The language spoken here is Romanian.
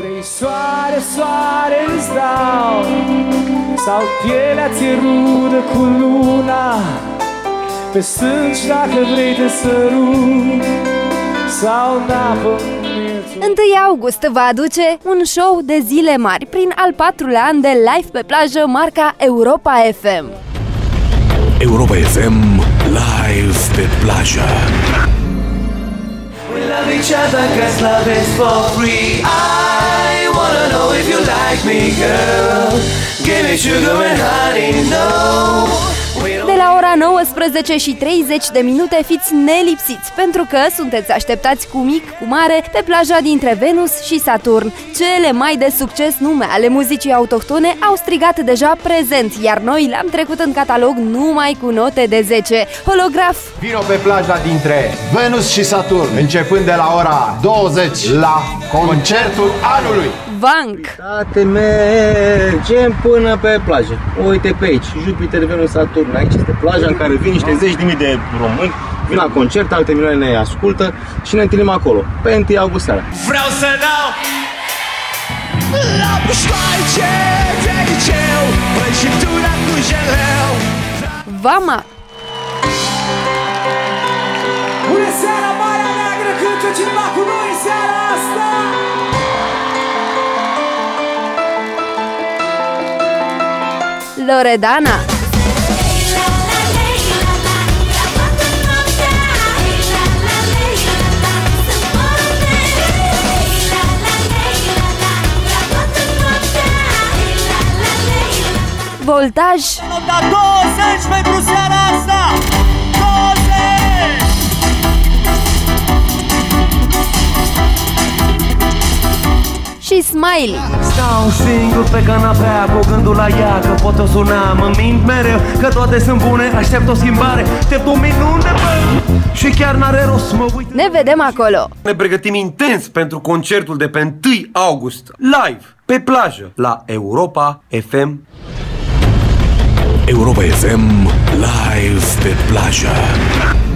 Vrei soare, soare îți dau, sau pielea ți-e rudă cu luna, pe sânge dacă vrei te sărut, sau în apă. 1 august va aduce un show de zile mari prin al 4-lea an de live pe plajă marca Europa FM. Europa FM live pe plajă. We love each other 'cause love is for free. I wanna know if you like me, girl. Give me sugar and honey, no. De la ora 19:30 fiți nelipsiți, pentru că sunteți așteptați cu mic, cu mare, pe plaja dintre Venus și Saturn. Cele mai de succes nume ale muzicii autohtone au strigat deja prezent, iar noi le-am trecut în catalog numai cu note de 10. Holograf! Vino pe plaja dintre Venus și Saturn, începând de la ora 20 la concertul anului. Vank! Tate, mergem până pe plajă. Uite pe aici, Jupiter, Venus, Saturn. Aici este plaja în care vin niște zeci de mii de români, vin la concert, alte milioane ne ascultă și ne întâlnim acolo, pe 1 august seara. Vreau să dau la pușcoaice de liceu, prăjitura cu jeleu. Vama! Bună seara, Marea Neagră, cântă cineva cu noi în seara asta! Loredana! Voltaj! Da 20 pentru seara asta! 20! Și Smiley! Stau singur pe canapea cu gândul la ea, că pot o suna, mă mint mereu că toate sunt bune, aștept o schimbare, aștept un minune și chiar n-are rost mă uit. Ne vedem acolo! Ne pregătim intens pentru concertul de pe 1 august, live, pe plajă, la Europa FM. Europa FM live pe plajă.